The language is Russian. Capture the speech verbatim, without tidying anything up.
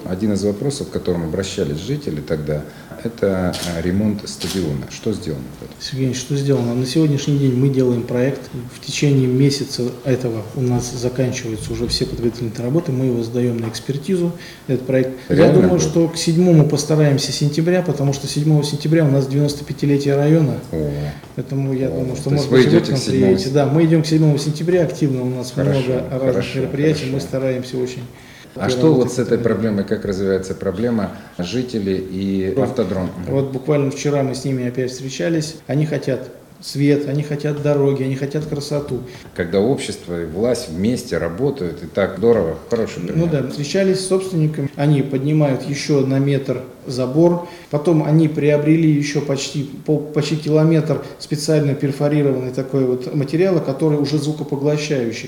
Один из вопросов, к которым обращались жители тогда, это ремонт стадиона. Что сделано? Сергей, что сделано? На сегодняшний день мы делаем проект. В течение месяца этого у нас заканчиваются уже все подготовительные работы. Мы его сдаем на экспертизу, этот проект. Реально Я думаю, будет? что к седьмому постараемся сентября, потому что седьмого сентября у нас девяносто пятилетие района. О. Поэтому я О, думаю, что, то может есть вы быть, вы к идете нам к седьмому приедете. Да, мы идем к седьмому сентября активно. У нас Хорошо, много разных хорошо, мероприятий. хорошо. Мы стараемся очень. А что вот с этой проблемой, как развивается проблема жителей и автодром? Вот буквально вчера мы с ними опять встречались. Они хотят свет, они хотят дороги, они хотят красоту. Когда общество и власть вместе работают, и так здорово, хороший пример. Ну да, встречались с собственниками, они поднимают еще на метр забор, потом они приобрели еще почти, пол, почти километр специально перфорированный такой вот материала, который уже звукопоглощающий.